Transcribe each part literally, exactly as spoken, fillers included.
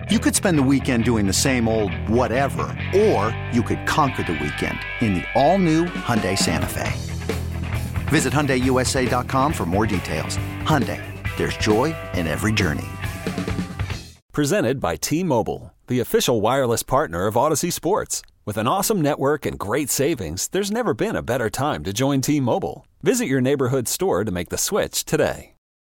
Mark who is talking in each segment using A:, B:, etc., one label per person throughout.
A: You could spend the weekend doing the same old whatever, or you could conquer the weekend in the all-new Hyundai Santa Fe. Visit Hyundai U S A dot com for more details. Hyundai, there's joy in every journey.
B: Presented by T-Mobile, the official wireless partner of Odyssey Sports. With an awesome network and great savings, there's never been a better time to join T-Mobile. Visit your neighborhood store to make the switch today.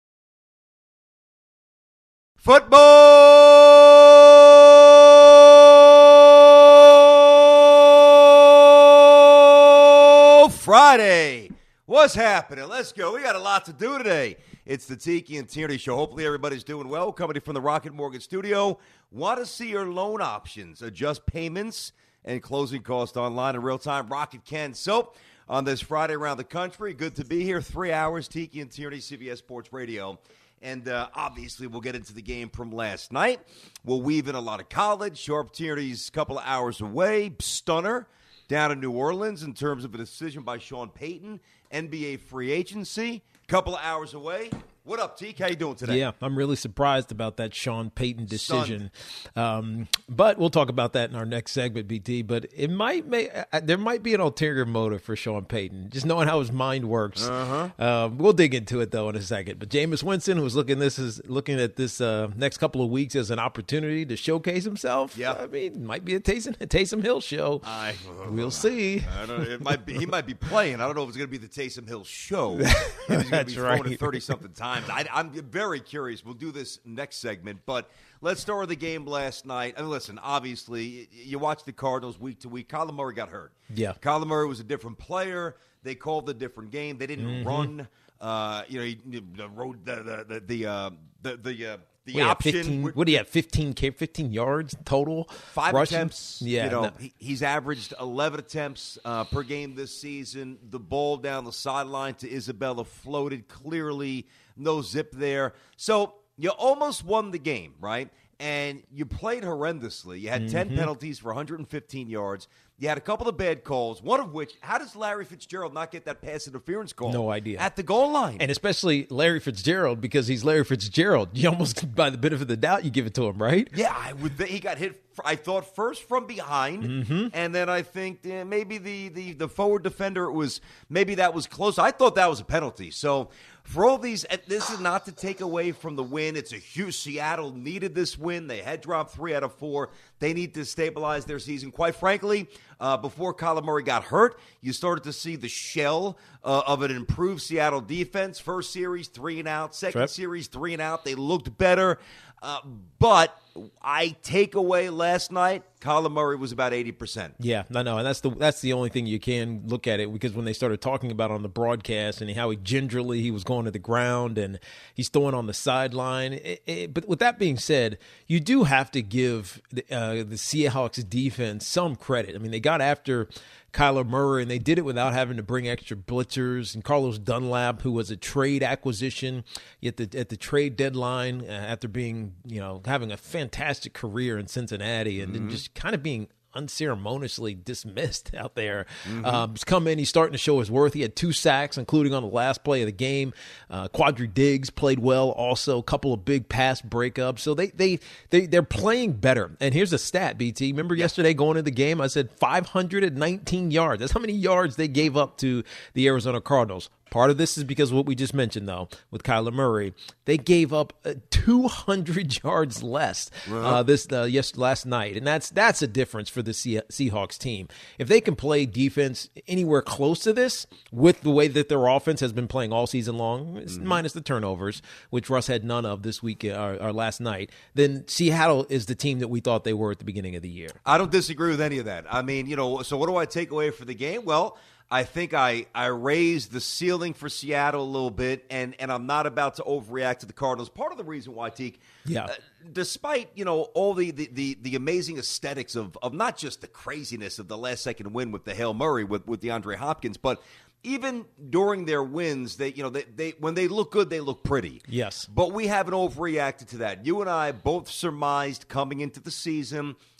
C: Football Friday. What's happening? Let's go. We got a lot to do today. It's the Tiki and Tierney Show. Hopefully everybody's doing well. Coming from the Rocket Mortgage Studio. Want to see your loan options, adjust payments, and closing costs online in real time? Rocket can. So, on this Friday around the country, good to be here. Three hours, Tiki and Tierney, C B S Sports Radio. And uh, obviously, we'll get into the game from last night. We'll weave in a lot of college. Sharp Tierney's a couple of hours away. Stunner down in New Orleans in terms of a decision by Sean Payton. N B A free agency, couple of hours away. What up, Teak? How you doing today?
D: Yeah, I'm really surprised about that Sean Payton decision. Um, but we'll talk about that in our next segment, B T. But it might make, uh, there might be an ulterior motive for Sean Payton, just knowing how his mind works. Uh-huh. Um, we'll dig into it, though, in a second. But Jameis Winston, who's looking this is looking at this uh, next couple of weeks as an opportunity to showcase himself.
C: Yeah,
D: I mean, it might be a Taysom, a Taysom Hill show.
C: I, uh,
D: we'll see.
C: I don't know. It might be. He might be playing. I don't know if it's going to be the Taysom Hill show. He's going to be
D: right.
C: thrown it thirty-something times. I, I'm very curious. We'll do this next segment, but let's start with the game last night. I mean, listen, obviously, you watch the Cardinals week to week. Kyler Murray got hurt.
D: Yeah.
C: Kyler Murray was a different player. They called a different game. They didn't
D: mm-hmm. run.
C: Uh, you know, he, the road, the the the the uh, the, the uh, The
D: what
C: option.
D: fifteen, what do you have? fifteen, fifteen yards total?
C: Five
D: rushing?
C: attempts.
D: Yeah.
C: You know,
D: no.
C: he, he's averaged eleven attempts uh, per game this season. The ball down the sideline to Isabella floated clearly. No zip there. So you almost won the game, right? And you played horrendously. You had mm-hmm. ten penalties for one hundred fifteen yards. You had a couple of bad calls, one of which, how does Larry Fitzgerald not get that pass interference call?
D: No idea.
C: At the goal line.
D: And especially Larry Fitzgerald, because he's Larry Fitzgerald. You almost, by the benefit of the doubt, you give it to him, right?
C: Yeah, I would. He got hit, I thought, first from behind,
D: mm-hmm.
C: and then I think uh, maybe the, the, the forward defender, it was maybe that was close. I thought that was a penalty. So for all these, this is not to take away from the win. It's a huge, Seattle needed this win. They had dropped three out of four. They need to stabilize their season. Quite frankly, uh, before Kyler Murray got hurt, you started to see the shell uh, of an improved Seattle defense. First series, three and out. Second
D: Trip.
C: series, three and out. They looked better. Uh, but I take away last night, Kyler Murray was about eighty percent.
D: Yeah, no, no, and that's the that's the only thing you can look at it, because when they started talking about on the broadcast and how he gingerly he was going to the ground and he's throwing on the sideline. It, it, but with that being said, you do have to give the, uh, the Seahawks defense some credit. I mean, they got after Kyler Murray, and they did it without having to bring extra blitzers. And Carlos Dunlap, who was a trade acquisition at the at the trade deadline, uh, after being, you know, having a fantastic career in Cincinnati, and mm-hmm. then just kind of being unceremoniously dismissed out there. Mm-hmm. Um, he's come in, he's starting to show his worth. He had two sacks, including on the last play of the game. Uh, Quadri Diggs played well also, a couple of big pass breakups. So they, they, they, they're playing better. And here's a stat, B T. Remember yeah. yesterday going into the game, I said five hundred nineteen yards. That's how many yards they gave up to the Arizona Cardinals. Part of this is because of what we just mentioned, though, with Kyler Murray. They gave up uh, two hundred yards less uh, this uh, yes last night, and that's that's a difference for the Se- Seahawks team. If they can play defense anywhere close to this, with the way that their offense has been playing all season long, mm-hmm. minus the turnovers, which Russ had none of this week uh, or, or last night, then Seattle is the team that we thought they were at the beginning of the year.
C: I don't disagree with any of that. I mean, you know, so what do I take away for the game? Well, I think I, I raised the ceiling for Seattle a little bit, and, and I'm not about to overreact to the Cardinals. Part of the reason why, Teak,
D: yeah.
C: uh, despite, you know, all the, the, the, the amazing aesthetics of, of not just the craziness of the last-second win with the Hail Murray with, with DeAndre Hopkins, but even during their wins, they you know they, they when they look good, they look pretty.
D: Yes.
C: But we haven't overreacted to that. You and I both surmised coming into the season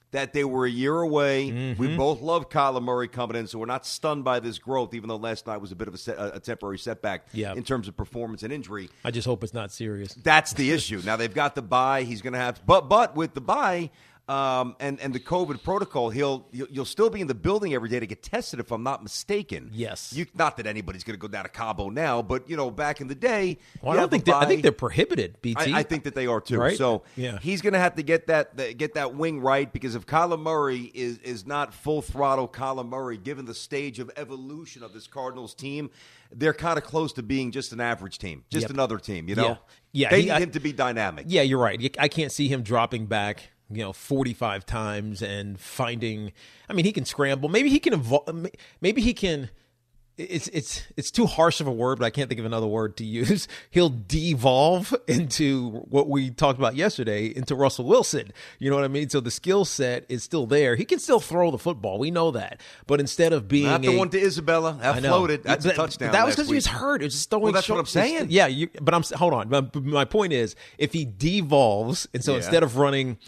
C: that they were a year away.
D: Mm-hmm.
C: We both love Kyler Murray coming in, so we're not stunned by this growth, even though last night was a bit of a, set, a temporary setback
D: yeah.
C: in terms of performance and injury.
D: I just hope it's not serious.
C: That's the issue. Now, they've got the bye. He's going to have – but but with the bye – Um, and, and the COVID protocol, he'll you'll, you'll still be in the building every day to get tested, if I'm not mistaken.
D: Yes.
C: You, not that anybody's going to go down to Cabo now, but, you know, back in the day.
D: Well, I don't think I think they're prohibited, B T.
C: I, I think that they are, too.
D: Right?
C: So
D: yeah.
C: he's going to have to get that the, get that wing right, because if Kyler Murray is, is not full throttle Kyler Murray, given the stage of evolution of this Cardinals team, they're kind of close to being just an average team, just
D: yep.
C: another team, you know?
D: Yeah, yeah
C: They
D: he,
C: need
D: I,
C: him to be dynamic.
D: Yeah, you're right. I can't see him dropping back, you know, forty-five times and finding, I mean, he can scramble. Maybe he can evolve. Maybe he can, it's, it's, it's too harsh of a word, but I can't think of another word to use. He'll devolve into what we talked about yesterday, into Russell Wilson. You know what I mean? So the skill set is still there. He can still throw the football. We know that. But instead of being
C: Not the
D: a,
C: one to Isabella. That floated. That's
D: but,
C: a touchdown.
D: That was
C: because
D: he was hurt. It was just throwing.
C: Well, that's
D: short,
C: what I'm saying.
D: Yeah, you, but I'm, hold on. My, my point is, if he devolves, and so
C: Yeah.
D: instead of running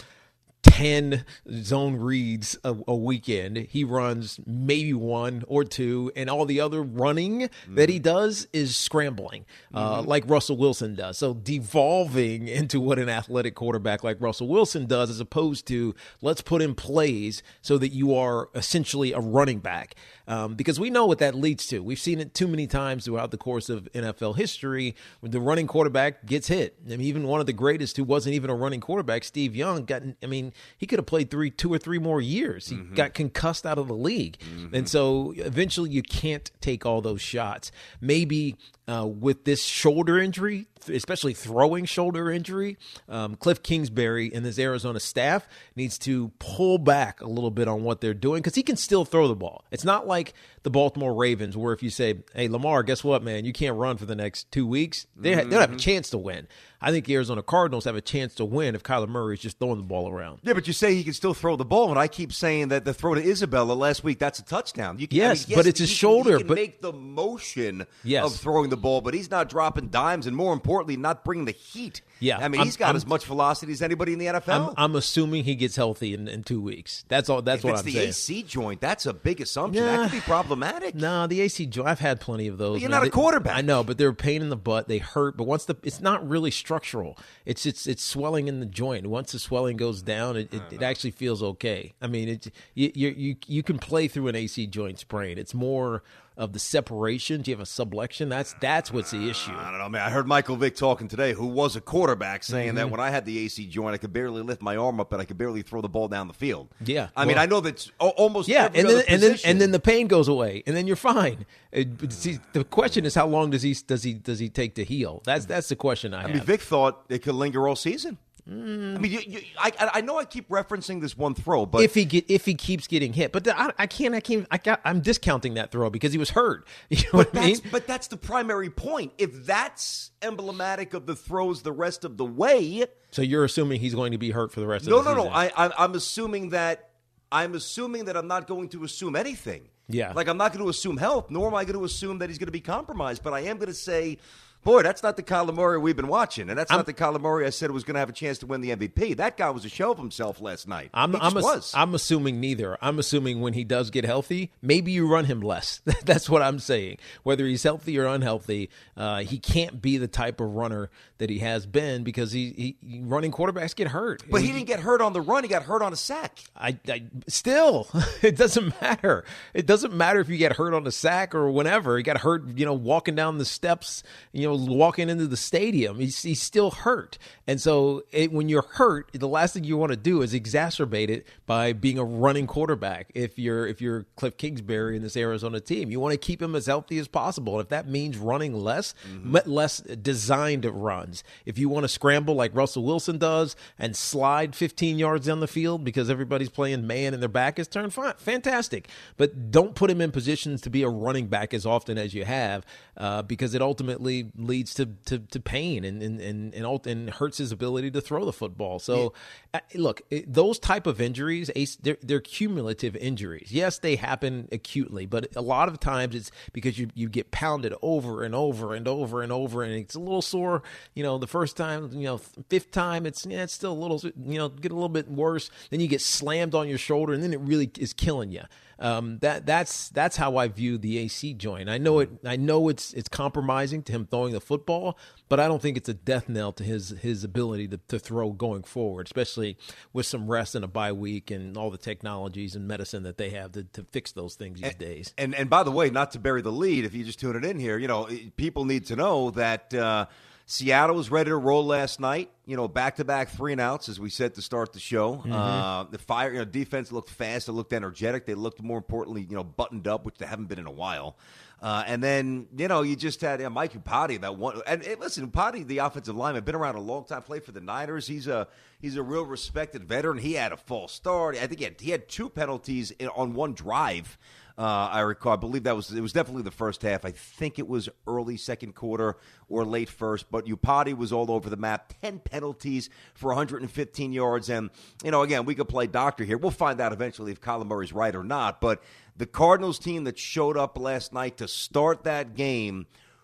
D: ten zone reads a, a weekend, he runs maybe one or two, and all the other running mm-hmm. that he does is scrambling, uh, mm-hmm. like Russell Wilson does. So devolving into what an athletic quarterback like Russell Wilson does, as opposed to let's put in plays so that you are essentially a running back. Um, because we know what that leads to. We've seen it too many times throughout the course of N F L history when the running quarterback gets hit. I mean, even one of the greatest who wasn't even a running quarterback, Steve Young, got, I mean, he could have played three, two or three more years. He mm-hmm. got concussed out of the league. Mm-hmm. And so eventually you can't take all those shots. Maybe uh, with this shoulder injury, especially throwing shoulder injury, um, Cliff Kingsbury and this Arizona staff needs to pull back a little bit on what they're doing, because he can still throw the ball. It's not like the Baltimore Ravens, where if you say, hey, Lamar, guess what, man? You can't run for the next two weeks. They, mm-hmm. They'll have a chance to win. I think the Arizona Cardinals have a chance to win if Kyler Murray is just throwing the ball around.
C: Yeah, but you say he can still throw the ball, and I keep saying that the throw to Isabella last week, that's a touchdown. You can,
D: yes,
C: I mean, yes,
D: but it's his
C: he
D: shoulder.
C: Can, he can
D: but
C: make the motion
D: yes.
C: of throwing the ball, but he's not dropping dimes, and more importantly, not bringing the heat.
D: Yeah,
C: I mean,
D: I'm,
C: he's got
D: I'm,
C: as much velocity as anybody in the N F L.
D: I'm, I'm assuming he gets healthy in, in two weeks. That's all. That's
C: if
D: what
C: it's
D: I'm
C: the
D: saying.
C: A C joint, that's a big assumption.
D: Nah,
C: that could be problematic.
D: No, nah, the A C joint. I've had plenty of those.
C: But you're
D: man.
C: not a quarterback.
D: They, I know, but they're a pain in the butt. They hurt. But once the, it's not really structural. It's it's it's swelling in the joint. Once the swelling goes down, it, it, it actually feels okay. I mean, it, you you you you can play through an A C joint sprain. It's more of the separation. Do you have a subluxation? That's that's what's the issue.
C: I don't know, man. I heard Michael Vick talking today, who was a quarterback, saying
D: mm-hmm.
C: that when I had the A C joint, I could barely lift my arm up and I could barely throw the ball down the field.
D: Yeah,
C: I
D: well,
C: mean, I know that's almost
D: yeah,
C: every
D: and then
C: other
D: and then
C: position.
D: and then the pain goes away, and then you're fine. It, see, the question is, how long does he does he does he take to heal? That's that's the question I,
C: I
D: have.
C: mean, Vic thought it could linger all season. Mm. I mean, you, you, I, I know I keep referencing this one throw, but
D: if he get if he keeps getting hit, but the, I, I can't I can't I got I'm discounting that throw because he was hurt. You know
C: but
D: what I mean?
C: That's, but that's the primary point. If that's emblematic of the throws the rest of the way,
D: so you're assuming he's going to be hurt for the rest
C: no,
D: of the
C: no,
D: season?
C: No, no. I, I'm assuming that I'm assuming that I'm not going to assume anything.
D: Yeah,
C: like I'm not going to assume health, nor am I going to assume that he's going to be compromised. But I am going to say, boy, that's not the Kyler Murray we've been watching, and that's I'm, not the Kyler Murray I said was going to have a chance to win the M V P. That guy was a shell of himself last night.
D: I'm,
C: he
D: I'm,
C: just
D: ass-
C: was.
D: I'm assuming neither. I'm assuming when he does get healthy, maybe you run him less. That's what I'm saying. Whether he's healthy or unhealthy, uh, he can't be the type of runner that he has been because he, he running quarterbacks get hurt.
C: But he didn't get hurt on the run. He got hurt on a sack.
D: I, I still, it doesn't matter. It doesn't matter if you get hurt on a sack or whenever. He got hurt, you know, walking down the steps, you know, walking into the stadium. He's, he's still hurt. And so it, when you're hurt, the last thing you want to do is exacerbate it by being a running quarterback. If you're if you're Cliff Kingsbury in this Arizona team, you want to keep him as healthy as possible. And if that means running less, mm-hmm. less designed runs. If you want to scramble like Russell Wilson does and slide fifteen yards down the field because everybody's playing man and their back is turned, fine, fantastic. But don't put him in positions to be a running back as often as you have uh, because it ultimately leads to, to, to pain and and, and and and hurts his ability to throw the football. So, yeah. look, it, those type of injuries, they're, they're cumulative injuries. Yes, they happen acutely, but a lot of times it's because you you get pounded over and over and over and over, and it's a little sore. You know, the first time, you know, fifth time, it's yeah, it's still a little, you know, get a little bit worse. Then you get slammed on your shoulder, and then it really is killing you. Um, that that's that's how I view the A C joint. I know it. I know it's it's compromising to him throwing the football, but I don't think it's a death knell to his his ability to, to throw going forward, especially with some rest and a bye week and all the technologies and medicine that they have to, to fix those things these
C: and,
D: days.
C: And and by the way, not to bury the lead, if you just tune it in here, you know, people need to know that uh, Seattle was ready to roll last night. You know, back-to-back three and outs, as we said to start the show. Mm-hmm. Uh, the fire, you know, defense looked fast. It looked energetic. They looked, more importantly, you know, buttoned up, which they haven't been in a while. Uh, and then, you know, you just had uh, Mike Upati, that one. And, and listen, Upati, the offensive lineman, been around a long time, played for the Niners. He's a he's a real respected veteran. He had a false start. I think he had, he had two penalties in, on one drive. Uh, I recall, I believe that was, it was definitely the first half. I think it was early second quarter or late first, but Upati was all over the map. ten penalties for one hundred fifteen yards. And, you know, again, we could play doctor here. We'll find out eventually if Kyler Murray's right or not. But the Cardinals team that showed up last night to start that game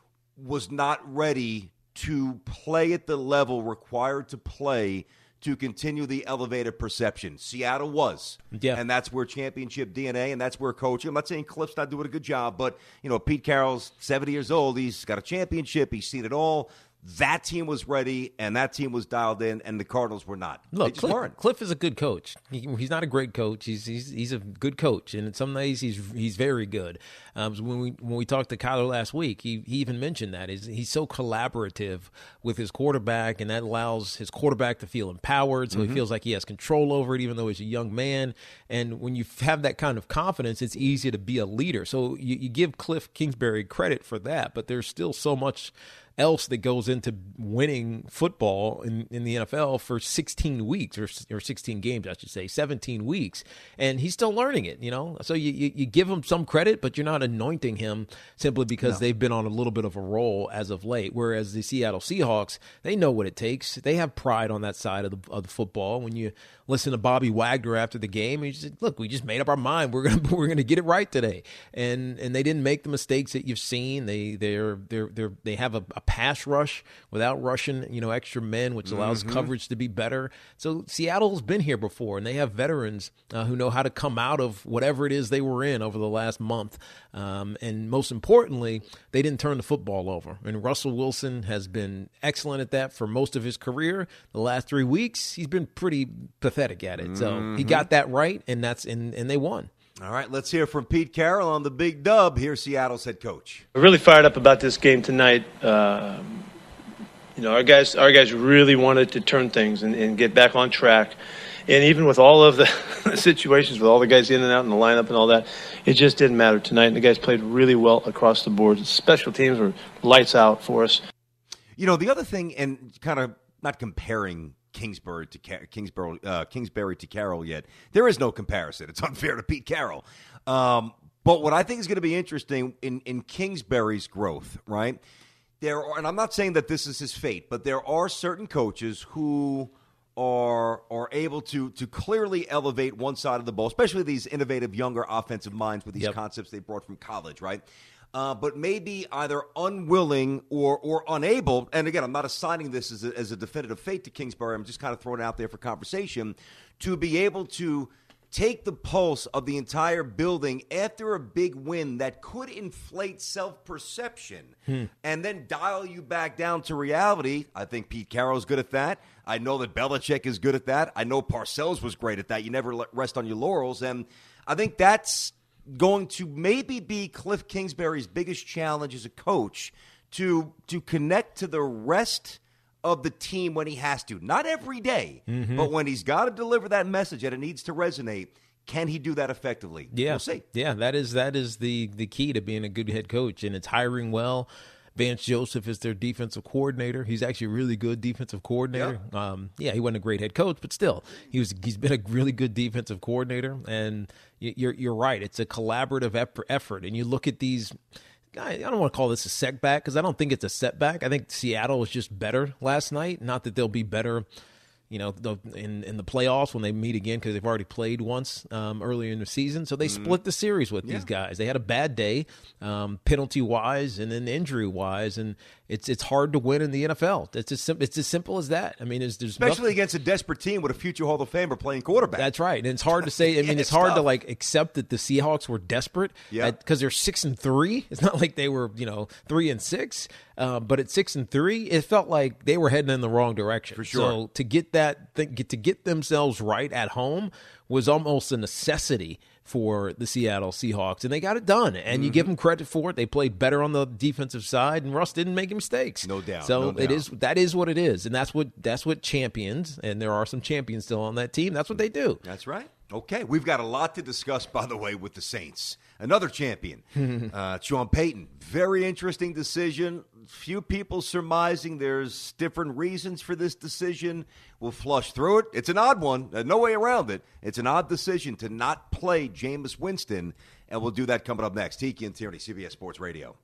C: was not ready to play at the level required to play to continue the elevated perception. Seattle was.
D: Yeah.
C: And that's where championship D N A, and that's where coaching. I'm not saying Cliff's not doing a good job, but, you know, Pete Carroll's seventy years old. He's got a championship. He's seen it all. That team was ready, and that team was dialed in, and the Cardinals were not.
D: Look,
C: they just
D: Cliff,
C: weren't.
D: Cliff is a good coach. He, he's not a great coach. He's he's he's a good coach, and some days he's he's very good. Um, so when we when we talked to Kyler last week, he, he even mentioned that he's, he's so collaborative with his quarterback, and that allows his quarterback to feel empowered, so mm-hmm. he feels like he has control over it, even though he's a young man. And when you have that kind of confidence, it's easy to be a leader. So you, you give Cliff Kingsbury credit for that, but there's still so much else that goes into winning football in, in the N F L for sixteen weeks or, or sixteen games, I should say, seventeen weeks. And he's still learning it, you know? So you, you, you give him some credit, but you're not anointing him simply because no. they've been on a little bit of a roll as of late. Whereas the Seattle Seahawks, they know what it takes. They have pride on that side of the, of the football. When you listen to Bobby Wagner after the game, he said, look, we just made up our mind. We're gonna we're gonna get it right today. And and they didn't make the mistakes that you've seen. They they're they're they're they have a, a pass rush without rushing, you know, extra men, which allows mm-hmm. coverage to be better. So Seattle's been here before, and they have veterans uh, who know how to come out of whatever it is they were in over the last month. Um, and most importantly, they didn't turn the football over. And Russell Wilson has been excellent at that for most of his career. The last three weeks, he's been pretty pathetic at it. Mm-hmm. So he got that right, and that's and, and they won.
C: All right, let's hear from Pete Carroll on the big dub. Here's Seattle's head coach.
E: We're really fired up about this game tonight. Uh, you know, our guys, our guys really wanted to turn things and, and get back on track. And even with all of the situations, with all the guys in and out in the lineup and all that, it just didn't matter tonight. And the guys played really well across the board. The special teams were lights out for us.
C: You know, the other thing, and kind of not comparing Kingsbury to Kingsbury, uh, Kingsbury to Carroll yet. There is no comparison. It's unfair to Pete Carroll. Um, but what I think is going to be interesting in, in Kingsbury's growth, right? There are, and I'm not saying that this is his fate, but there are certain coaches who are are able to to clearly elevate one side of the ball, especially these innovative younger offensive minds with these yep. concepts they brought from college, right? Uh, but maybe either unwilling or or unable, and again, I'm not assigning this as a, as a definitive fate to Kingsbury, I'm just kind of throwing it out there for conversation, to be able to take the pulse of the entire building after a big win that could inflate self-perception hmm. and then dial you back down to reality. I think Pete Carroll's good at that. I know that Belichick is good at that. I know Parcells was great at that. You never rest on your laurels, and I think that's going to maybe be Cliff Kingsbury's biggest challenge as a coach, to to connect to the rest of the team when he has to. Not every day, mm-hmm. but when he's got to deliver that message and it needs to resonate, can he do that effectively?
D: Yeah.
C: We'll see.
D: Yeah, that is that is the, the key to being a good head coach, and it's hiring well. Vance Joseph is their defensive coordinator. He's actually a really good defensive coordinator. Yeah, um, yeah he wasn't a great head coach, but still, he was. He's been a really good defensive coordinator. And you're you're right. It's a collaborative effort. And you look at these I, I don't want to call this a setback because I don't think it's a setback. I think Seattle was just better last night. Not that they'll be better, you know, the, in in the playoffs when they meet again because they've already played once um, earlier in the season. So they mm-hmm. split the series with yeah. these guys. They had a bad day, um, penalty wise, and then injury wise, and it's it's hard to win in the N F L. It's as sim- it's as simple as that. I mean, there's, there's
C: especially
D: nothing-
C: against a desperate team with a future Hall of Famer playing quarterback.
D: That's right, and it's hard to say. I mean, yeah, it's, it's hard tough. to like accept that the Seahawks were desperate because they're six and three. It's not like they were, you know, three and six. Uh, but at six and three, it felt like they were heading in the wrong direction.
C: For sure.
D: So to get that, th- get to get themselves right at home was almost a necessity for the Seattle Seahawks, and they got it done. And mm-hmm. you give them credit for it; they played better on the defensive side, and Russ didn't make mistakes.
C: No doubt.
D: So
C: no doubt.
D: it is that is what it is, and that's what that's what champions, and there are some champions still on that team. That's what they do.
C: That's right. Okay, we've got a lot to discuss, by the way, with the Saints. Another champion, uh, Sean Payton. Very interesting decision. Few people surmising there's different reasons for this decision. We'll flush through it. It's an odd one. Uh, no way around it. It's an odd decision to not play Jameis Winston, and we'll do that coming up next. Tiki and Tierney, C B S Sports Radio.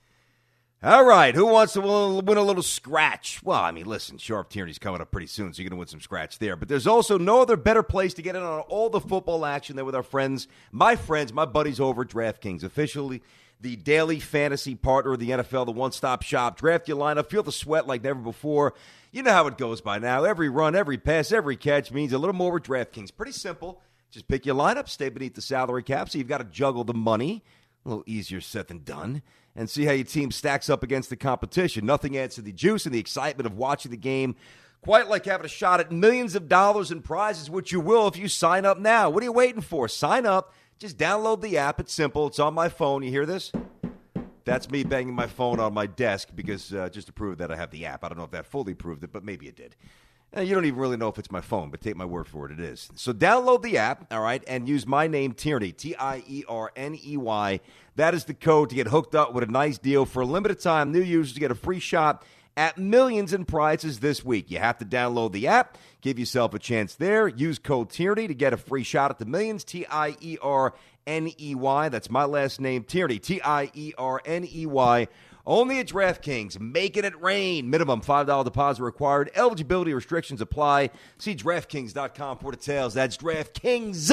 C: All right, who wants to win a little scratch? Well, I mean, listen, Sharp Tierney's coming up pretty soon, so you're going to win some scratch there. But there's also no other better place to get in on all the football action than with our friends, my friends, my buddies over at DraftKings, officially the daily fantasy partner of the N F L, the one-stop shop. Draft your lineup, feel the sweat like never before. You know how it goes by now. Every run, every pass, every catch means a little more with DraftKings. Pretty simple. Just pick your lineup, stay beneath the salary cap, so you've got to juggle the money. A little easier said than done. And see how your team stacks up against the competition. Nothing adds to the juice and the excitement of watching the game quite like having a shot at millions of dollars in prizes, which you will if you sign up now. What are you waiting for? Sign up. Just download the app. It's simple. It's on my phone. You hear this? That's me banging my phone on my desk because uh, just to prove that I have the app. I don't know if that fully proved it, but maybe it did. And you don't even really know if it's my phone, but take my word for it, it is. So download the app, all right, and use my name, Tierney, T I E R N E Y. That is the code to get hooked up with a nice deal. For a limited time, new users get a free shot at millions in prizes this week. You have to download the app, give yourself a chance there. Use code Tierney to get a free shot at the millions, T I E R N E Y. That's my last name, Tierney, T I E R N E Y. Only at DraftKings, making it rain. Minimum five dollars deposit required. Eligibility restrictions apply. See DraftKings dot com for details. That's DraftKings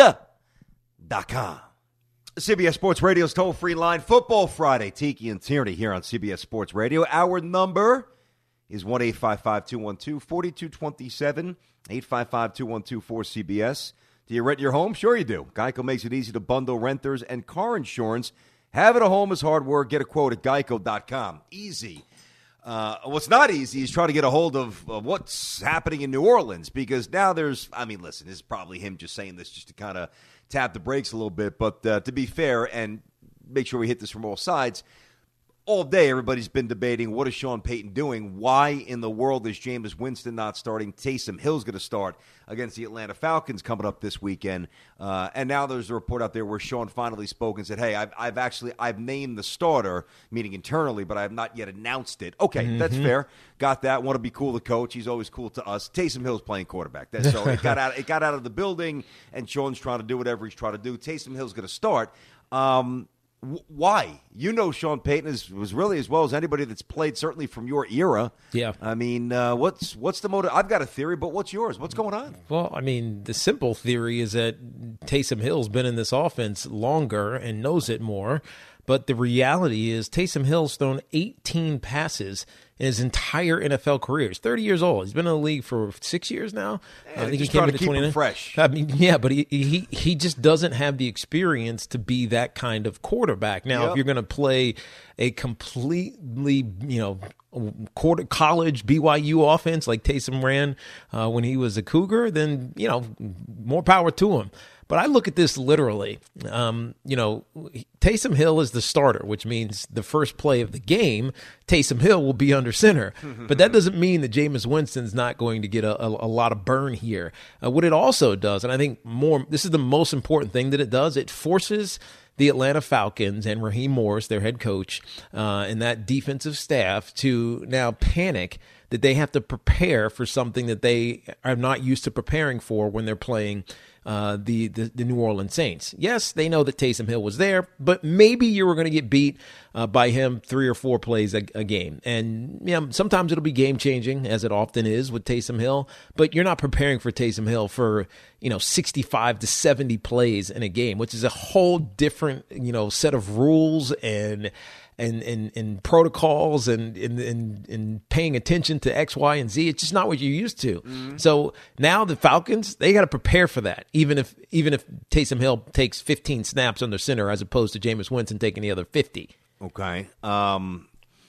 C: dot com. C B S Sports Radio's toll-free line, Football Friday. Tiki and Tierney here on C B S Sports Radio. Our number is one eight five five, two one two, four two two seven, eight five five, two one two, four C B S. Do you rent your home? Sure you do. Geico makes it easy to bundle renters and car insurance. Having a home is hard work. Get a quote at geico dot com. Easy. Uh, what's not easy is trying to get a hold of, of what's happening in New Orleans because now there's, I mean, listen, this is probably him just saying this just to kind of tap the brakes a little bit. But uh, to be fair and make sure we hit this from all sides, all day everybody's been debating what is Sean Payton doing? Why in the world is Jameis Winston not starting? Taysom Hill's going to start against the Atlanta Falcons coming up this weekend. Uh, and now there's a report out there where Sean finally spoke and said, hey, I've, I've actually I've named the starter, meaning internally, but I have not yet announced it. Okay, mm-hmm. That's fair. Got that. Want to be cool to coach. He's always cool to us. Taysom Hill's playing quarterback. That's, so it got out it got out of the building, and Sean's trying to do whatever he's trying to do. Taysom Hill's going to start. Um Why? You know Sean Payton is, was really as well as anybody that's played, certainly from your era.
D: Yeah.
C: I mean, uh, what's what's the motive? I've got a theory, but what's yours? What's going on?
D: Well, I mean, the simple theory is that Taysom Hill's been in this offense longer and knows it more. But the reality is Taysom Hill's thrown eighteen passes in his entire N F L career. He's thirty years old. He's been in the league for six years now.
C: Yeah, I think he came to keep him fresh.
D: I mean, yeah, but he, he he just doesn't have the experience to be that kind of quarterback. Now, yep. If you're going to play a completely, you know, quarter college B Y U offense like Taysom ran uh, when he was a Cougar, then, you know, more power to him. But I look at this literally. Um, you know, Taysom Hill is the starter, which means the first play of the game, Taysom Hill will be under center. But that doesn't mean that Jameis Winston's not going to get a, a, a lot of burn here. Uh, what it also does, and I think more, this is the most important thing that it does, it forces the Atlanta Falcons and Raheem Morris, their head coach, uh, and that defensive staff to now panic that they have to prepare for something that they are not used to preparing for when they're playing uh, the, the the New Orleans Saints. Yes, they know that Taysom Hill was there, but maybe you were going to get beat uh, by him three or four plays a, a game. And you know, sometimes it'll be game-changing, as it often is with Taysom Hill, but you're not preparing for Taysom Hill for, you know, sixty-five to seventy plays in a game, which is a whole different, you know, set of rules and and and, and protocols and, and, and, and paying attention to X, Y, and Z. It's just not what you're used to. Mm-hmm. So now the Falcons, they got to prepare for that, even if even if Taysom Hill takes fifteen snaps under center as opposed to Jameis Winston taking the other fifty.
C: Okay. Um,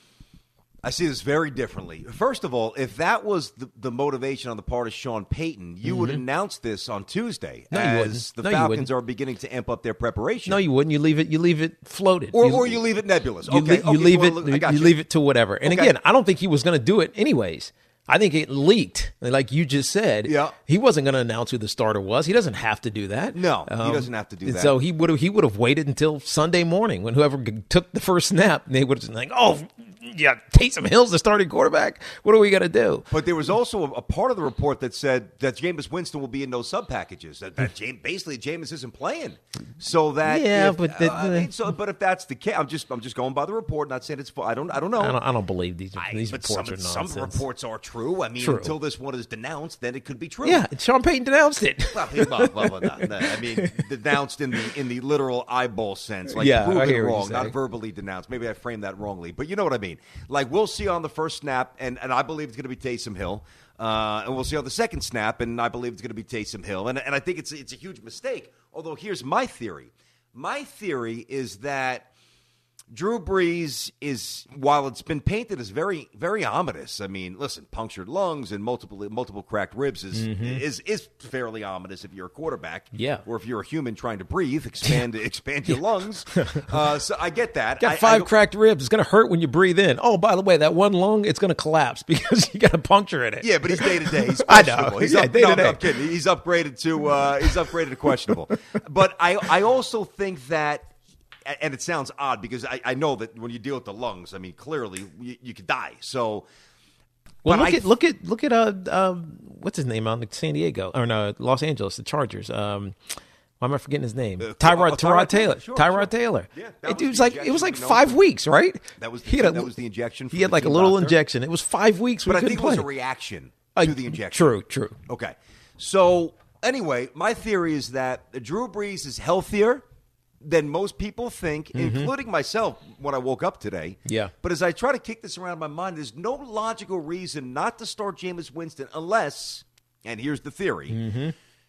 C: I see this very differently. First of all, if that was the, the motivation on the part of Sean Payton, you mm-hmm. would announce this on Tuesday
D: no,
C: as the
D: no,
C: Falcons are beginning to amp up their preparation.
D: No, you wouldn't. You leave it. You leave it floated,
C: or
D: you,
C: or you leave it nebulous.
D: You,
C: okay,
D: you
C: okay,
D: leave
C: well,
D: it. You,
C: you.
D: you leave it to whatever. And
C: okay.
D: again, I don't think he was going to do it anyways. I think it leaked, like you just said.
C: Yeah.
D: He wasn't going to announce who the starter was. He doesn't have to do that.
C: No,
D: um,
C: he doesn't have to do that.
D: So he would have he would have waited until Sunday morning when whoever took the first snap, they would have been like, "Oh, yeah, Taysom Hill's the starting quarterback. What do we got to do?"
C: But there was also a, a part of the report that said that Jameis Winston will be in those sub packages. That, that James, basically Jameis isn't playing. So that
D: yeah,
C: if,
D: but the,
C: uh, I mean, so but if that's the case, I'm just I'm just going by the report, not saying it's. I don't I don't know.
D: I don't, I don't believe these
C: I,
D: these
C: but
D: reports
C: some,
D: are nonsense.
C: Some reports are true. I mean,
D: True.
C: until this one is denounced, then it could be true.
D: Yeah, Sean Payton denounced it.
C: Well, well, well, well, no, no, I mean, denounced in the in the literal eyeball sense, like
D: Yeah, I
C: proven
D: hear what
C: wrong,
D: you're
C: not
D: saying.
C: verbally denounced. Maybe I framed that wrongly, but you know what I mean. Like we'll see on the first snap, and, and I believe it's going to be Taysom Hill, uh, and we'll see on the second snap, and I believe it's going to be Taysom Hill, and and I think it's it's a huge mistake. Although here's my theory. My theory is that Drew Brees is, while it's been painted as very, very ominous. I mean, listen, punctured lungs and multiple multiple cracked ribs is mm-hmm. is is fairly ominous if you're a quarterback.
D: Yeah.
C: Or if you're a human trying to breathe, expand expand your lungs. Uh, so I get that.
D: Got
C: I,
D: five
C: I,
D: cracked ribs. It's going to hurt when you breathe in. Oh, by the way, that one lung, it's going to collapse because you got a puncture in it.
C: Yeah, but he's day to day. He's
D: I know.
C: questionable. He's
D: Yeah,
C: up,
D: day
C: no,
D: to day.
C: I'm kidding. He's upgraded to uh, he's upgraded to questionable. But I I also think that. And it sounds odd because I, I know that when you deal with the lungs, I mean, clearly you, you could die. So,
D: well, look
C: I,
D: at look at look at uh, um, what's his name on San Diego or no Los Angeles, the Chargers. Um, why am I forgetting his name?
C: Uh,
D: Tyrod
C: oh,
D: Tyrod Taylor.
C: Sure,
D: Tyrod
C: sure.
D: Taylor.
C: Yeah,
D: it,
C: was
D: it was
C: the
D: like it was like
C: injection,
D: five
C: no.
D: weeks, right?
C: That was the,
D: he had a,
C: that was the injection. For
D: he had
C: the
D: like a
C: team
D: little
C: doctor.
D: injection. It was five weeks.
C: But
D: we
C: I think it was
D: play.
C: a reaction
D: Uh,
C: to the injection.
D: True, true.
C: Okay. So anyway, my theory is that Drew Brees is healthier than most people think, mm-hmm. including myself when I woke up today.
D: Yeah.
C: But as I try to kick this around in my mind, there's no logical reason not to start Jameis Winston unless, and here's the theory,
D: mm-hmm.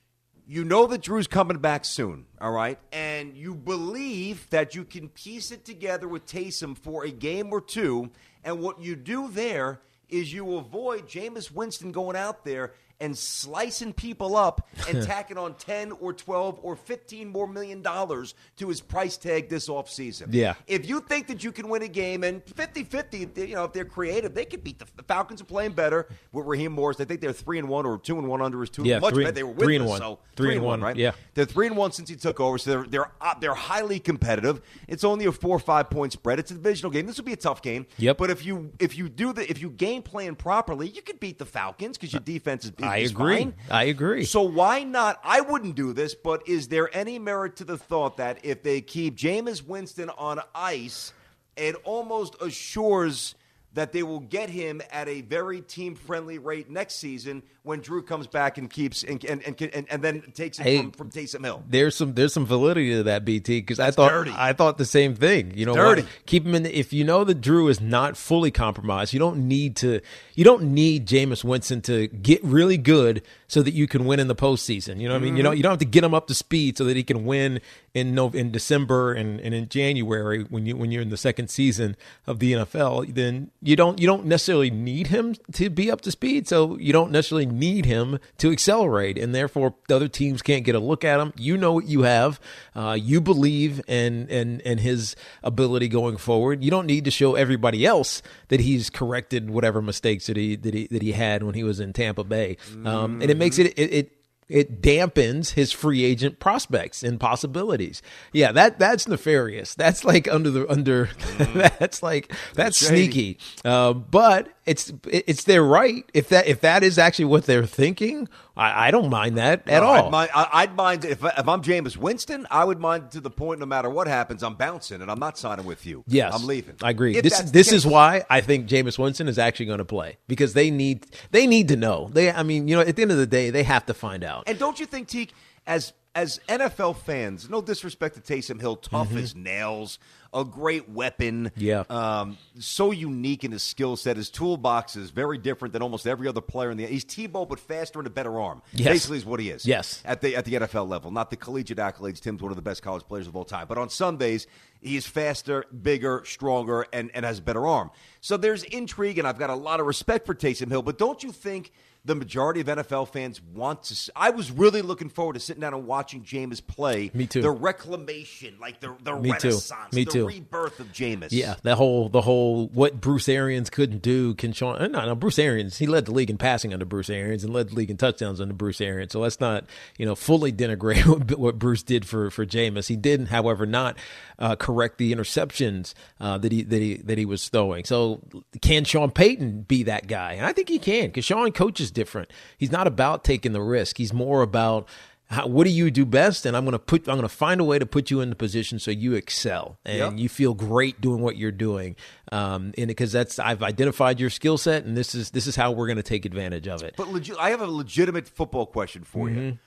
C: you know that Drew's coming back soon, all right? And you believe that you can piece it together with Taysom for a game or two, and what you do there is you avoid Jameis Winston going out there and slicing people up and tacking on ten or twelve or fifteen more million dollars to his price tag this offseason.
D: Yeah.
C: If you think that you can win a game, and fifty-fifty, you know, if they're creative, they could beat the, the Falcons are playing better with Raheem Morris. I think they're three and one or two and one under his two.
D: Yeah,
C: much
D: three,
C: better. They were
D: three and
C: winless,
D: one.
C: so
D: Three,
C: three
D: and one,
C: right?
D: Yeah.
C: They're three and one since he took over, so they're they're uh, they're highly competitive. It's only a four or five point spread. It's a divisional game. This will be a tough game.
D: Yep.
C: But if you if you do the if you game plan properly, you can beat the Falcons because your defense is, is
D: I agree.
C: fine.
D: I agree.
C: So why not? I wouldn't do this, but is there any merit to the thought that if they keep Jameis Winston on ice, it almost assures that they will get him at a very team-friendly rate next season when Drew comes back and keeps and and and, and, and then takes it
D: Hey,
C: from, from Taysom Hill?
D: There's some there's some validity to that, B T, because I thought
C: dirty.
D: I thought the same thing. You know,
C: Dirty.
D: what? Keep him in. The, if you know that Drew is not fully compromised, you don't need to. You don't need Jameis Winston to get really good so that you can win in the postseason. You know what mm-hmm. I mean? You know, you don't have to get him up to speed so that he can win in no, in December and, and in January when you when you're in the second season of the N F L. Then you don't you don't necessarily need him to be up to speed. So you don't necessarily need him to accelerate, and therefore the other teams can't get a look at him. You know what you have. Uh, you believe in, in in his ability going forward. You don't need to show everybody else that he's corrected whatever mistakes that he that he that he had when he was in Tampa Bay, um, and it makes it it. it It dampens his free agent prospects and possibilities. Yeah, that that's nefarious. That's like under the under. Mm. that's like that's
C: Shady.
D: sneaky. Uh, but it's it's their right. If that if that is actually what they're thinking, I, I don't mind that at
C: no,
D: all.
C: I'd mind, I, I'd mind if if I'm Jameis Winston, I would mind to the point no matter what happens, I'm bouncing and I'm not signing with you.
D: Yes,
C: I'm leaving.
D: I agree.
C: If
D: this
C: that's
D: this
C: the
D: is why I think Jameis Winston is actually going to play, because they need they need to know. They I mean, you know, at the end of the day, they have to find out.
C: And don't you think, Teak, as as N F L fans, no disrespect to Taysom Hill, tough
D: Mm-hmm.
C: as nails, a great weapon,
D: Yeah.
C: um, so unique in his skill set. His toolbox is very different than almost every other player in the. He's Tebow, but faster and a better arm.
D: Yes.
C: Basically, is what he is.
D: Yes.
C: at the at the N F L level, not the collegiate accolades. Tim's one of the best college players of all time, but on Sundays, he is faster, bigger, stronger, and and has a better arm. So there's intrigue, and I've got a lot of respect for Taysom Hill. But don't you think the majority of N F L fans want to? I was really looking forward to sitting down and watching Jameis play.
D: Me too.
C: The reclamation, like the the
D: Me too.
C: renaissance,
D: Me
C: the
D: too.
C: rebirth of Jameis.
D: Yeah, the whole the whole what Bruce Arians couldn't do can Sean. No, no, Bruce Arians, he led the league in passing under Bruce Arians and led the league in touchdowns under Bruce Arians. So let's not, you know, fully denigrate what, what Bruce did for for Jameis. He did, however, not uh, correct the interceptions uh, that he that he that he was throwing. So can Sean Payton be that guy? And I think he can, because Sean coaches different. He's not about taking the risk. He's more about, how, what do you do best? And I'm going to put, I'm going to find a way to put you in the position so you excel and
C: Yep.
D: you feel great doing what you're doing. Um, and because that's, I've identified your skill set, and this is this is how we're going to take advantage of it.
C: But legi- I have a legitimate football question for
D: Mm-hmm.
C: you.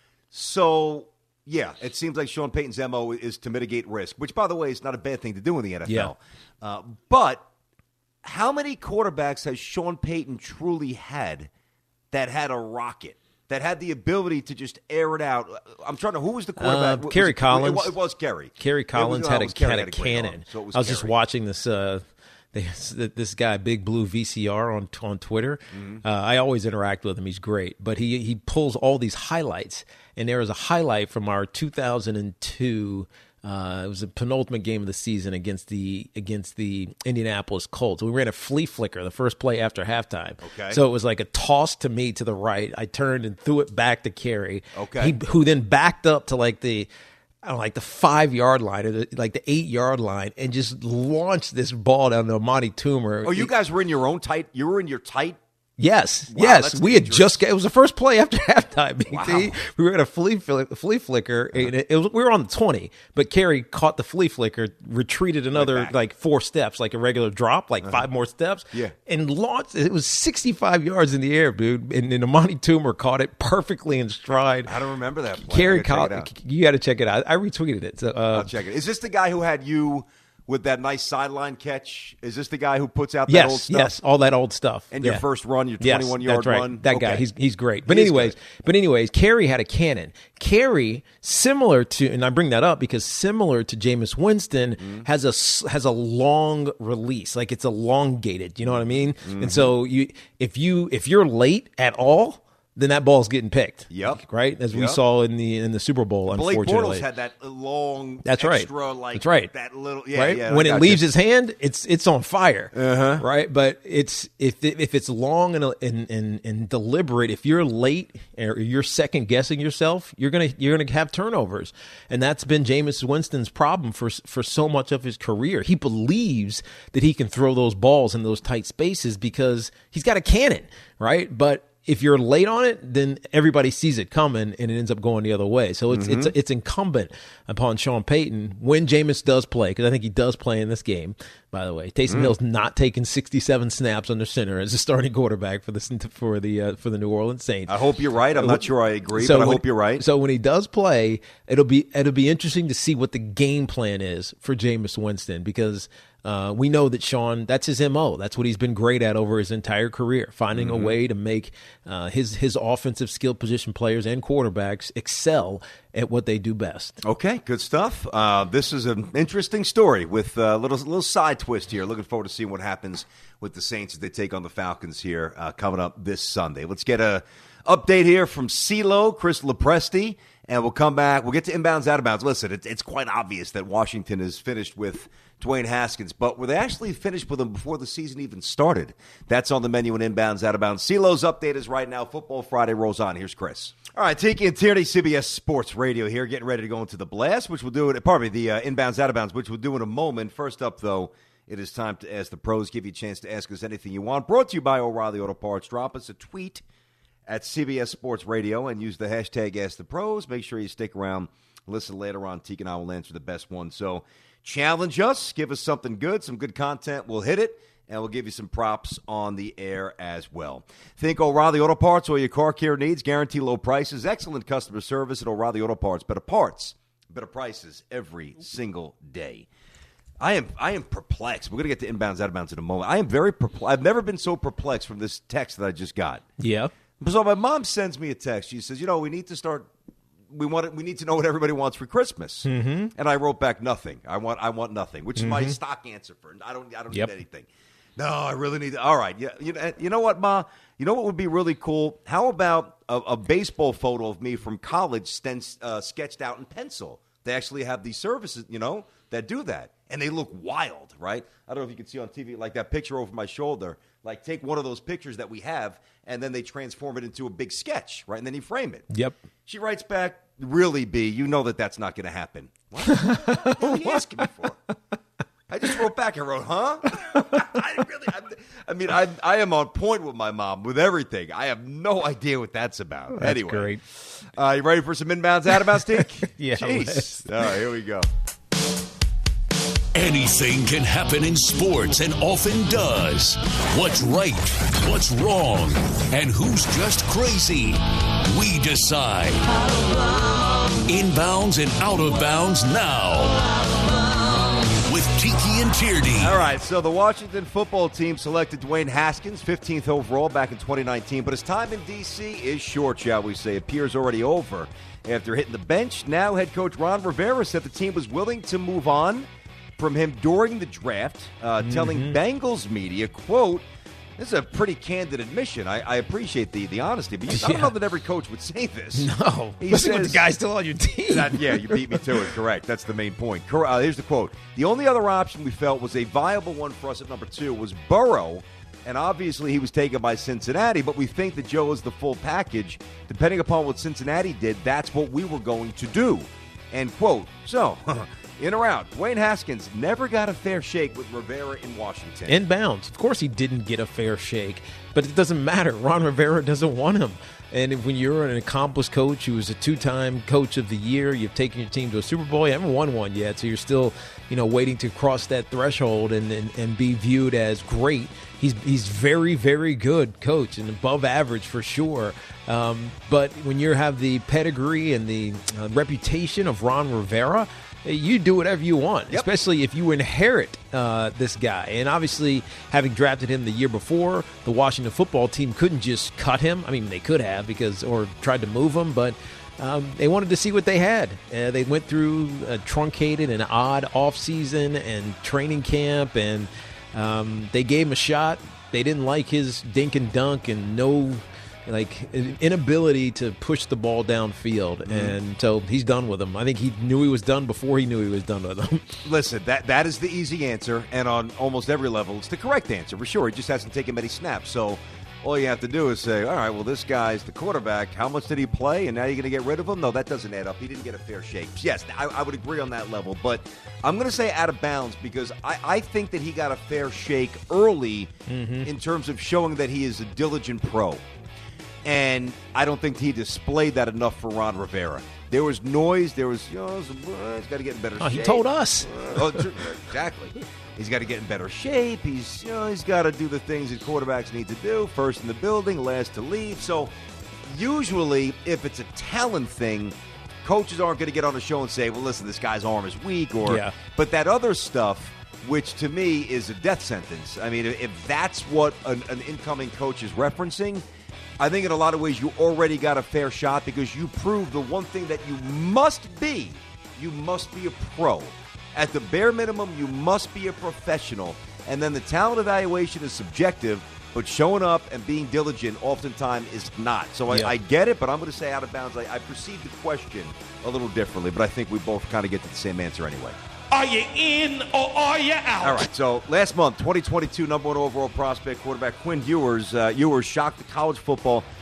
C: So, yeah, it seems like Sean Payton's M O is to mitigate risk, which, by the way, is not a bad thing to do in the N F L.
D: Yeah.
C: Uh, but how many quarterbacks has Sean Payton truly had that had a rocket, that had the ability to just air it out? I'm trying to, who was the quarterback?
D: Uh,
C: Was
D: Kerry
C: it-
D: Collins.
C: It was, it was Kerry.
D: Kerry
C: It was-
D: Collins
C: no,
D: had
C: it
D: a,
C: was Kerry
D: had a
C: had a great arm,
D: cannon.
C: so it was
D: I was just
C: Kerry.
D: watching this. Uh, this, this guy, Big Blue V C R on on Twitter.
C: Mm-hmm.
D: Uh, I always interact with him. He's great, but he he pulls all these highlights, and there was a highlight from our two thousand two. Uh, it was a penultimate game of the season against the against the Indianapolis Colts. We ran a flea flicker the first play after halftime.
C: Okay.
D: So it was like a toss to me to the right. I turned and threw it back to Kerry.
C: Okay.
D: He, who then backed up to like the I don't know, like the five yard line or the, like the eight yard line, and just launched this ball down to Amani Toomer.
C: Oh, you guys were in your own tight, you were in your tight.
D: Yes,
C: Wow,
D: yes.
C: that's
D: We had
C: dangerous.
D: just got, it was the first play after halftime. B T.
C: Wow.
D: We were at a flea fli- flea flicker. And it, it was, we were on the twenty, but Kerry caught the flea flicker, retreated another
C: back.
D: like four steps, like a regular drop, like five more steps.
C: Yeah.
D: and launched. It was sixty-five yards in the air, dude. And then Amani Toomer caught it perfectly in stride.
C: I don't remember that play.
D: Kerry
C: I gotta check it
D: Collins,
C: out.
D: you got to check it out. I retweeted it. So, uh,
C: I'll check it. Is this the guy who had you with that nice sideline catch? Is this the guy who puts out that
D: yes,
C: old stuff?
D: yes, all that old stuff.
C: And your
D: Yeah.
C: first run, your
D: Yes,
C: twenty-one yard
D: that's right.
C: run?
D: That guy,
C: Okay.
D: he's he's great. But
C: He is
D: anyways,
C: good.
D: but anyways, Kerry had a cannon. Kerry, similar to, and I bring that up because similar to Jameis Winston,
C: Mm-hmm.
D: has a s- has a long release, like it's elongated. You know what I mean?
C: Mm-hmm.
D: And so you, if you if you're late at all, then that ball's getting picked.
C: Yep.
D: Right, as we
C: Yep.
D: saw in the in the Super Bowl.
C: Blake
D: Unfortunately,
C: Bortles had that long,
D: That's right.
C: extra, like
D: That's right.
C: that little, yeah,
D: right?
C: yeah.
D: when
C: I
D: it
C: got
D: leaves
C: you.
D: his hand, it's it's on fire.
C: Uh-huh.
D: Right? But it's if it, if it's long and, and and and deliberate, if you're late or you're second guessing yourself, you're gonna you're gonna have turnovers, and that's been Jameis Winston's problem for for so much of his career. He believes that he can throw those balls in those tight spaces because he's got a cannon, right? But if you're late on it, then everybody sees it coming and it ends up going the other way. So it's
C: Mm-hmm.
D: it's it's incumbent upon Sean Payton when Jameis does play, because I think he does play in this game. By the way, Taysom
C: Mm.
D: Hill's not taking sixty-seven snaps under center as a starting quarterback for the for the uh, for the New Orleans Saints.
C: I hope you're right. I'm not sure I agree,
D: So
C: but I
D: when-
C: hope you're right.
D: So when he does play, it'll be it'll be interesting to see what the game plan is for Jameis Winston, because uh, we know that Sean, that's his M O. That's what he's been great at over his entire career, finding
C: Mm-hmm.
D: a way to make uh, his his offensive skill position players and quarterbacks excel at what they do best.
C: Okay, good stuff. Uh, this is an interesting story with a little little side twist here. Looking forward to seeing what happens with the Saints as they take on the Falcons here uh, coming up this Sunday. Let's get a update here from CeeLo, Chris Lepresti, and we'll come back. We'll get to inbounds, out of bounds. Listen, it, it's quite obvious that Washington is finished with Dwayne Haskins, but were they actually finished with him before the season even started? That's on the menu in inbounds, out of bounds. CeeLo's update is right now. Football Friday rolls on. Here's Chris. All right, Tiki and Tierney, C B S Sports Radio here, getting ready to go into the blast, which we'll do it. Pardon me, the uh, inbounds, out of bounds, which we'll do in a moment. First up, though, It is time to Ask the Pros. Give you a chance to ask us anything you want. Brought to you by O'Reilly Auto Parts. Drop us a tweet at C B S Sports Radio and use the hashtag Ask the Pros. Make sure you stick around. Listen later on. Teak and I will answer the best one. So challenge us. Give us something good, some good content. We'll hit it, and we'll give you some props on the air as well. Think O'Reilly Auto Parts, all your car care needs. Guarantee low prices. Excellent customer service at O'Reilly Auto Parts. Better parts, better prices every single day. I am I am perplexed. We're going to get to inbounds, out of bounds in a moment. I am very perplexed. I've never been so perplexed from this text that I just got.
D: Yeah.
C: So my mom sends me a text. She says, you know, we need to start we want it, we need to know what everybody wants for Christmas.
D: Mm-hmm.
C: And I wrote back nothing. I want I want nothing, which mm-hmm. is my stock answer for I don't I don't
D: yep.
C: need anything. No, I really need to. All right. Yeah, you know, you know what, Ma? You know what would be really cool? How about a, a baseball photo of me from college sten- uh, sketched out in pencil? They actually have these services, you know, that do that. And they look wild, right? I don't know if you can see on T V, like that picture over my shoulder. Like, take one of those pictures that we have, and then they transform it into a big sketch, right? And then you frame it.
D: Yep.
C: She writes back, really, B, you know that that's not going to happen. What? What are you asking me for? I just wrote back and wrote, huh? I really, I, I mean, I I am on point with my mom with everything. I have no idea what that's about.
D: That's
C: anyway,
D: great.
C: Uh, you ready for some inbounds, out about Stink?
D: Yeah.
C: Jeez. All right, here we go.
F: Anything can happen in sports and often does. What's right? What's wrong? And who's just crazy? We decide. Inbounds and out of bounds now. With Tiki and Tierney.
C: All right, so the Washington football team selected Dwayne Haskins, fifteenth overall back in twenty nineteen, but his time in D C is short, shall we say. Appears already over after hitting the bench. Now head coach Ron Rivera said the team was willing to move on from him during the draft, uh, mm-hmm. telling Bengals media, quote, this is a pretty candid admission. I, I appreciate the, the honesty, but yeah. I don't know that every coach would say this.
D: No.
C: He
D: Listen
C: says,
D: with the guy still on your team.
C: That, yeah, you beat me to it. Correct. That's the main point. Uh, here's the quote. The only other option we felt was a viable one for us at number two was Burrow, and obviously he was taken by Cincinnati, but we think that Joe is the full package. Depending upon what Cincinnati did, that's what we were going to do. End quote. So... in or out, Dwayne Haskins never got a fair shake with Rivera in Washington.
D: Inbounds. Of course he didn't get a fair shake, but it doesn't matter. Ron Rivera doesn't want him. And if, when you're an accomplished coach who was a two-time coach of the year, you've taken your team to a Super Bowl, you haven't won one yet, so you're still, you know, waiting to cross that threshold and, and, and be viewed as great. He's he's very, very good coach and above average for sure. Um, but when you have the pedigree and the uh, reputation of Ron Rivera, you do whatever you want, yep. especially if you inherit uh, this guy. And obviously, having drafted him the year before, the Washington football team couldn't just cut him. I mean, they could have because or tried to move him, but um, they wanted to see what they had. Uh, they went through a truncated and odd offseason and training camp, and um, they gave him a shot. They didn't like his dink and dunk and no like inability to push the ball downfield, mm-hmm. and so he's done with him. I think he knew he was done before he knew he was done with him.
C: Listen, that that is the easy answer, and on almost every level, it's the correct answer for sure. He just hasn't taken many snaps, so all you have to do is say, all right, well, this guy's the quarterback. How much did he play, and now you're going to get rid of him? No, that doesn't add up. He didn't get a fair shake. Yes, I, I would agree on that level, but I'm going to say out of bounds because I, I think that he got a fair shake early mm-hmm. in terms of showing that he is a diligent pro. And I don't think he displayed that enough for Ron Rivera. There was noise. There was, you know, some, uh, he's got to get in better
D: oh,
C: shape.
D: He told us.
C: Uh, oh, exactly. He's got to get in better shape. He's, you know, he's got to do the things that quarterbacks need to do. First in the building, last to leave. So usually, if it's a talent thing, coaches aren't going to get on the show and say, well, listen, this guy's arm is weak. Or,
D: yeah.
C: But that other stuff, which to me is a death sentence. I mean, if that's what an, an incoming coach is referencing, I think in a lot of ways you already got a fair shot because you proved the one thing that you must be. You must be a pro. At the bare minimum, you must be a professional. And then the talent evaluation is subjective, but showing up and being diligent oftentimes is not. So I,
D: yeah.
C: I get it, but I'm going to say out of bounds. I, I perceive the question a little differently, but I think we both kind of get to the same answer anyway.
G: Are you in or are you out?
C: All right, so last month, twenty twenty-two number one overall prospect quarterback Quinn Ewers. Uh, Ewers shocked the college football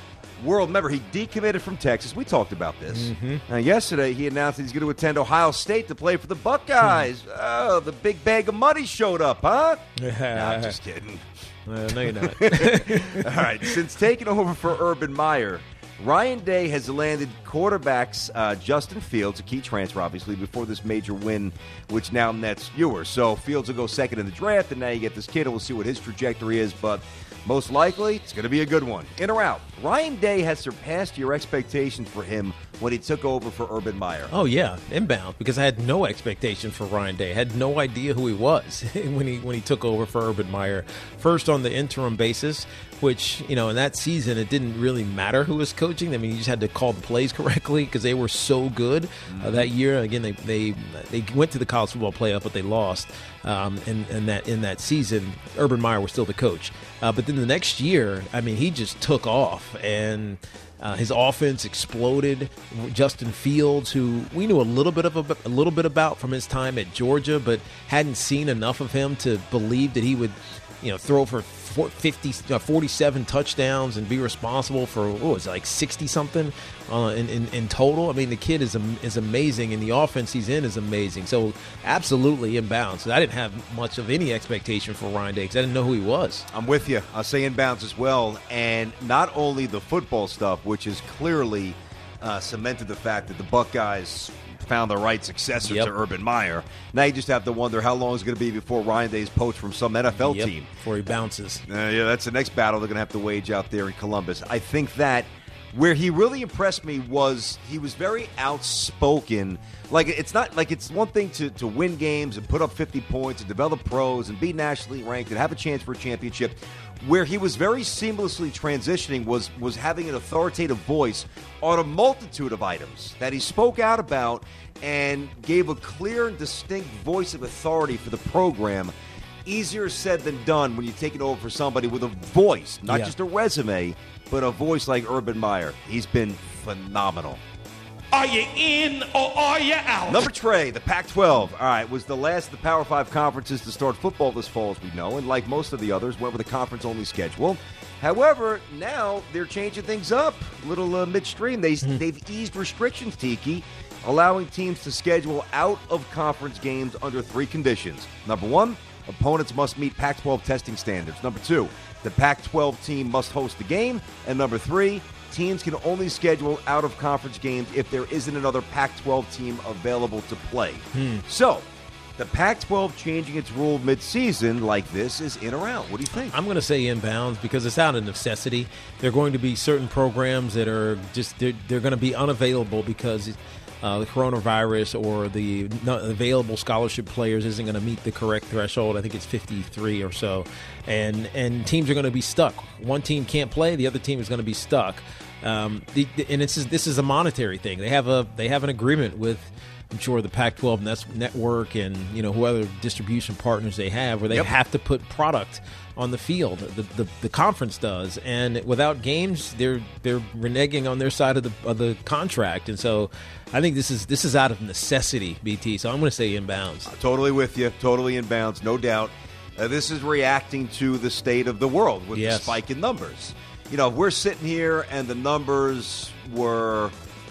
C: world. Remember, he decommitted from Texas. We talked about this.
D: Mm-hmm.
C: Now, yesterday, he announced he's going to attend Ohio State to play for the Buckeyes. Oh, the big bag of money showed up, huh? No, I'm just kidding.
D: Uh, no, you're not.
C: All right. Since taking over for Urban Meyer, Ryan Day has landed quarterbacks uh, Justin Fields, a key transfer, obviously, before this major win, which now nets Ewers. So Fields will go second in the draft, and now you get this kid, and we'll see what his trajectory is. But most likely, it's going to be a good one. In or out, Ryan Day has surpassed your expectations for him when he took over for Urban Meyer.
D: Oh, yeah, inbound, because I had no expectation for Ryan Day. I had no idea who he was when he when he took over for Urban Meyer. First on the interim basis, which, you know, in that season, it didn't really matter who was coaching. I mean, you just had to call the plays correctly because they were so good uh, that year. Again, they, they they went to the college football playoff, but they lost. Um, and, and that in that season, Urban Meyer was still the coach. Uh, but then the next year, I mean, he just took off, and uh, his offense exploded. Justin Fields, who we knew a little bit of a, a little bit about from his time at Georgia, but hadn't seen enough of him to believe that he would, you know, throw for fifty, forty-seven touchdowns and be responsible for, what was it, like sixty-something uh, in, in, in total. I mean, the kid is is amazing, and the offense he's in is amazing. So absolutely inbounds. I didn't have much of any expectation for Ryan Day because I didn't know who he was.
C: I'm with you. I'll say inbounds as well. And not only the football stuff, which is clearly uh, cemented the fact that the Buckeyes found the right successor
D: yep.
C: to Urban Meyer. Now you just have to wonder how long it's going to be before Ryan Day's poached from some N F L
D: yep.
C: team.
D: Before he bounces.
C: Uh, yeah, that's the next battle they're going to have to wage out there in Columbus. I think that where he really impressed me was he was very outspoken. Like, it's not like it's one thing to, to win games and put up fifty points and develop pros and be nationally ranked and have a chance for a championship. Where he was very seamlessly transitioning was was having an authoritative voice on a multitude of items that he spoke out about and gave a clear and distinct voice of authority for the program. Easier said than done when you take it over for somebody with a voice, not
D: yeah.
C: just a resume, but a voice like Urban Meyer. He's been phenomenal.
G: Are you in or are you out?
C: Number Trey, the Pac twelve. All right, was the last of the Power Five conferences to start football this fall, as we know, and like most of the others, went with a conference-only schedule. However, now they're changing things up a little uh, midstream. They, mm-hmm. They've eased restrictions, Tiki, allowing teams to schedule out-of-conference games under three conditions. Number one, opponents must meet Pac twelve testing standards. Number two, the Pac twelve team must host the game. And number three, teams can only schedule out-of-conference games if there isn't another Pac twelve team available to play. Hmm. So, the Pac twelve changing its rule mid-season like this is in or out. What do you think?
D: I'm going to say inbounds because it's out of necessity. There are going to be certain programs that are just they're, they're going to be unavailable because uh, the coronavirus or the not available scholarship players isn't going to meet the correct threshold. I think it's fifty-three or so, and and teams are going to be stuck. One team can't play, the other team is going to be stuck. Um, the, the, and it's this is a monetary thing. They have a they have an agreement with, I'm sure, the Pac twelve network and, you know, who other distribution partners they have, where they yep. have to put product on the field. The, the the conference does, and without games, they're they're reneging on their side of the of the contract. And so, I think this is this is out of necessity, B T. So I'm going to say inbounds.
C: Uh, totally with you. Totally inbounds, no doubt. Uh, this is reacting to the state of the world with
D: yes.
C: the spike in numbers. You know, if we're sitting here and the numbers were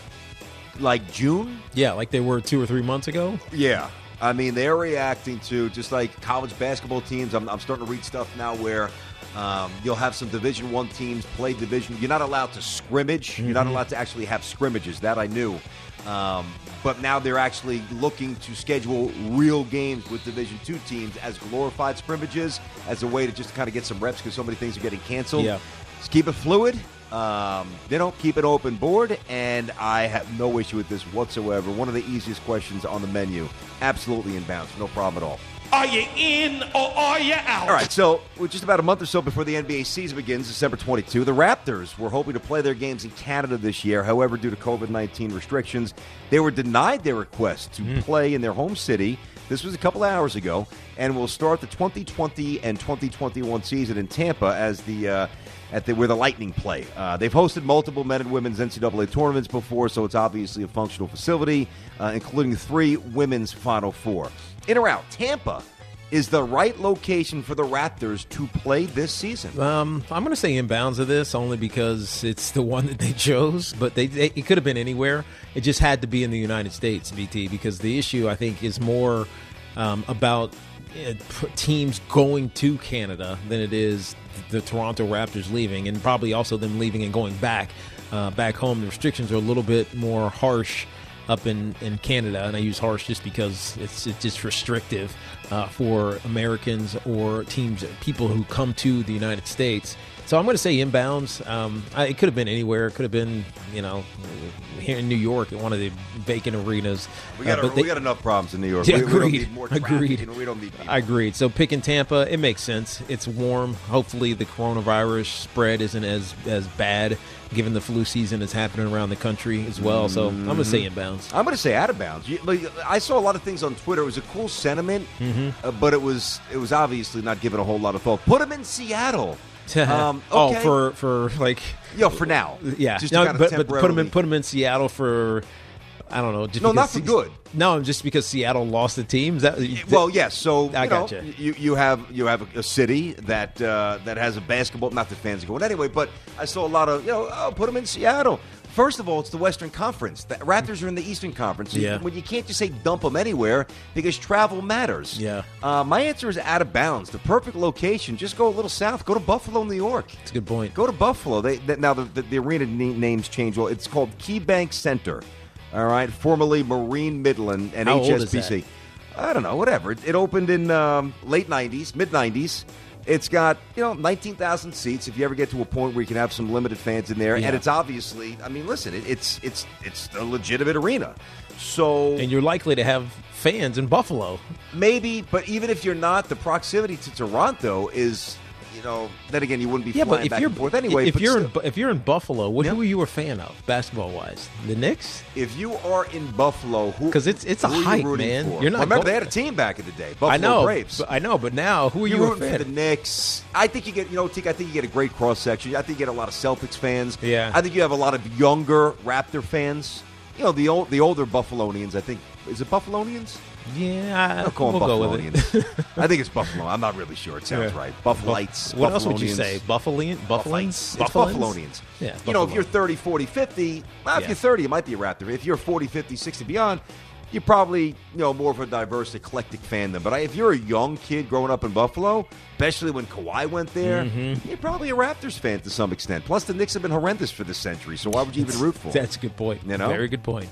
C: like June?
D: Yeah, like they were two or three months ago?
C: Yeah. I mean, they're reacting to just like college basketball teams. I'm, I'm starting to read stuff now where um, you'll have some Division One teams play Division. You're not allowed to scrimmage. Mm-hmm. You're not allowed to actually have scrimmages. That I knew. Um, but now they're actually looking to schedule real games with Division Two teams as glorified scrimmages as a way to just kind of get some reps because so many things are getting canceled.
D: Yeah.
C: Just keep it fluid. Um, they don't keep it open board, and I have no issue with this whatsoever. One of the easiest questions on the menu. Absolutely inbounds. No problem at all.
G: Are you in or are you out?
C: All right, so with just about a month or so before the N B A season begins, December twenty-second, the Raptors were hoping to play their games in Canada this year. However, due to covid nineteen restrictions, they were denied their request to mm. play in their home city. This was a couple hours ago, and will start the twenty twenty and twenty twenty-one season in Tampa as the uh, at the where the Lightning play. Uh, they've hosted multiple men and women's N C double A tournaments before, so it's obviously a functional facility, uh, including three women's Final Four. In or out, Tampa is the right location for the Raptors to play this season?
D: Um, I'm going to say inbounds of this only because it's the one that they chose, but they, they it could have been anywhere. It just had to be in the United States, V T, because the issue, I think, is more um, about uh, teams going to Canada than it is the Toronto Raptors leaving, and probably also them leaving and going back uh, back home. The restrictions are a little bit more harsh up in, in Canada, and I use harsh just because it's, it's just restrictive uh, for Americans or teams, people who come to the United States. So I'm going to say inbounds. Um, I, it could have been anywhere. It could have been, you know, here in New York at one of the vacant arenas.
C: We got,
D: uh,
C: a,
D: they,
C: we got enough problems in New York.
D: Yeah,
C: we,
D: agreed.
C: we don't need more traffic.
D: Agreed.
C: And we don't need people.
D: I agreed. So picking Tampa, it makes sense. It's warm. Hopefully the coronavirus spread isn't as, as bad, given the flu season that's happening around the country as well. So I'm going to say inbounds.
C: I'm going to say out of bounds. You, like, I saw a lot of things on Twitter. It was a cool sentiment,
D: Mm-hmm.
C: uh, but it was it was obviously not given a whole lot of thought. Put them in Seattle. Um,
D: Oh,
C: okay.
D: for for like
C: Yo, for now.
D: yeah,
C: Just
D: no,
C: to kinda
D: but, but put them
C: temporarily-
D: in put them in Seattle for I don't know. Just
C: No,
D: because
C: not for good.
D: No, just because Seattle lost the team. Is that
C: Well, yes. So
D: I
C: you know,
D: gotcha.
C: you you have you have a, a city that uh, that has a basketball. Not that fans are going anyway, but I saw a lot of you know. Oh, put them in Seattle. First of all, it's the Western Conference. The Raptors are in the Eastern Conference. So
D: Yeah.
C: you, when you can't just say dump them anywhere because travel matters.
D: Yeah.
C: Uh, my answer is out of bounds. The perfect location. Just go a little south. Go to Buffalo, New York.
D: That's a good point.
C: Go to Buffalo. They, they now the, the, the arena na- names change. Well, it's called KeyBank Center. All right, formerly Marine Midland and
D: How old
C: H
D: is
C: S B C.
D: that?
C: I don't know, whatever. It, it opened in um, late nineties, mid nineties. It's got, you know, nineteen thousand seats if you ever get to a point where you can have some limited fans in there.
D: Yeah.
C: And it's obviously, I mean, listen, it, it's it's it's a legitimate arena. So
D: And you're likely to have fans in Buffalo.
C: maybe, but even if you're not, the proximity to Toronto is, you know, then again, you wouldn't be
D: Yeah,
C: flying
D: but if
C: back
D: you're
C: and forth anyway.
D: if
C: but
D: you're in,
C: still.
D: Bu- if you're in Buffalo, what,
C: Yeah.
D: who are you a fan of, basketball wise? The Knicks?
C: If you are in Buffalo, who
D: 'Cause it's- it's a
C: who are you
D: hype,
C: rooting
D: man.
C: for?
D: You're not
C: Well, remember
D: go-
C: they had a team back in the day, Buffalo
D: I know,
C: Braves.
D: but I know, but now who are
C: You're
D: you a
C: rooting
D: fan
C: for the
D: of?
C: Knicks. I think you get, you know, Teak, I think you get a great cross section. I think you get a lot of Celtics fans.
D: Yeah.
C: I think you have a lot of younger Raptor fans. You know, the old, the older Buffalonians. I think is it Buffalonians?
D: Yeah,
C: I'll call
D: we'll
C: them
D: go with it.
C: Buffalonians. I think it's Buffalo. I'm not really sure. It sounds
D: Yeah.
C: right. Buffalites.
D: What else would you
C: Buffalonians.
D: say? Buffalian? Buffalines?
C: Buffalites. It's Buffalonians.
D: Yeah,
C: You know, if
D: Buffalo.
C: you're thirty, forty, fifty, well, if
D: Yeah.
C: you're thirty, it might be a Raptor. If you're forty, fifty, sixty beyond, you're probably, you know, more of a diverse, eclectic fandom. But I, if you're a young kid growing up in Buffalo, especially when Kawhi went there,
D: Mm-hmm.
C: you're probably a Raptors fan to some extent. Plus, the Knicks have been horrendous for this century, so why would you even root for them?
D: That's a good point.
C: You know?
D: Very good point.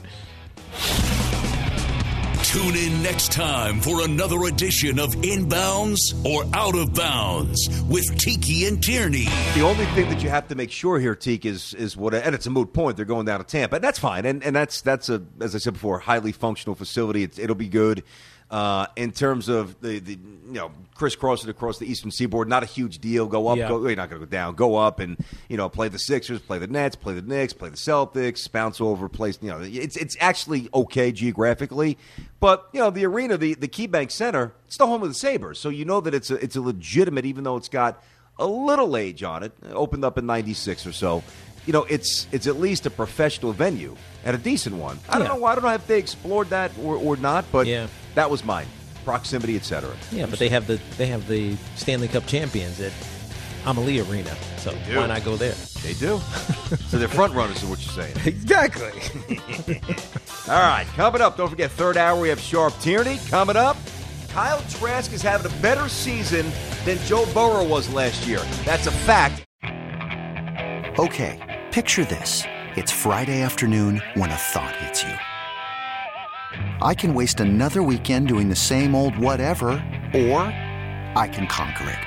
F: Tune in next time for another edition of Inbounds or Out of Bounds with Tiki and Tierney.
C: The only thing that you have to make sure here, Teak, is is what, and it's a moot point. They're going down to Tampa, and that's fine. And and that's that's a, as I said before, highly functional facility. It's, it'll be good. Uh, in terms of the, the you know crisscrossing across the Eastern Seaboard, not a huge deal. Go up,
D: Yeah.
C: go. You're not going to go down. Go up and you know play the Sixers, play the Nets, play the Knicks, play the Celtics, bounce over, play. You know, it's it's actually okay geographically, but you know the arena, the the KeyBank Center, it's the home of the Sabres, so you know that it's a it's a legitimate, even though it's got a little age on it. It opened up in ninety-six or so. You know, it's it's at least a professional venue and a decent one. I don't
D: Yeah.
C: know. I don't know if they explored that or, or not, but
D: Yeah.
C: that was mine. Proximity, et cetera.
D: Yeah, but they have the they have the Stanley Cup champions at Amalie Arena, so
C: do.
D: why not go there?
C: They do. So they're front runners, is what you're saying.
D: Exactly.
C: All right, coming up, don't forget, third hour, we have Sharp Tierney. Coming up, Kyle Trask is having a better season than Joe Burrow was last year. That's a fact.
A: Okay, picture this. It's Friday afternoon when a thought hits you. I can waste another weekend doing the same old whatever, or I can conquer it.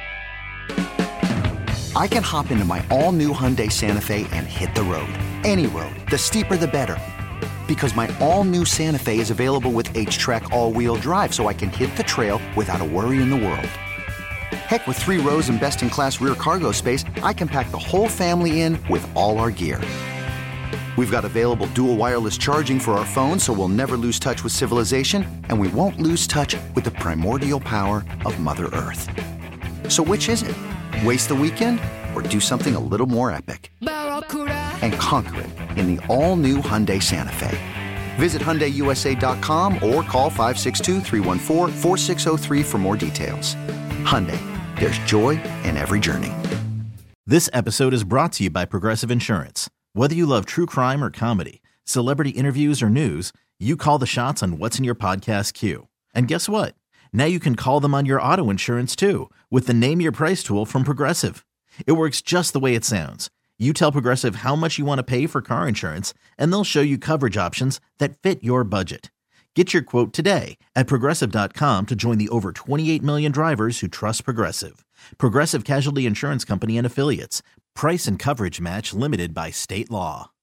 A: I can hop into my all-new Hyundai Santa Fe and hit the road. Any road. The steeper, the better. Because my all-new Santa Fe is available with H-Track all-wheel drive, so I can hit the trail without a worry in the world. Heck, with three rows and best-in-class rear cargo space, I can pack the whole family in with all our gear. We've got available dual wireless charging for our phones, so we'll never lose touch with civilization, and we won't lose touch with the primordial power of Mother Earth. So which is it? Waste the weekend or do something a little more epic? And conquer it in the all-new Hyundai Santa Fe. Visit Hyundai U S A dot com or call five six two, three one four, four six zero three for more details. Hyundai, there's joy in every journey.
H: This episode is brought to you by Progressive Insurance. Whether you love true crime or comedy, celebrity interviews or news, you call the shots on what's in your podcast queue. And guess what? Now you can call them on your auto insurance too with the Name Your Price tool from Progressive. It works just the way it sounds. You tell Progressive how much you want to pay for car insurance, and they'll show you coverage options that fit your budget. Get your quote today at Progressive dot com to join the over twenty-eight million drivers who trust Progressive. Progressive Casualty Insurance Company and Affiliates. Price and coverage match limited by state law.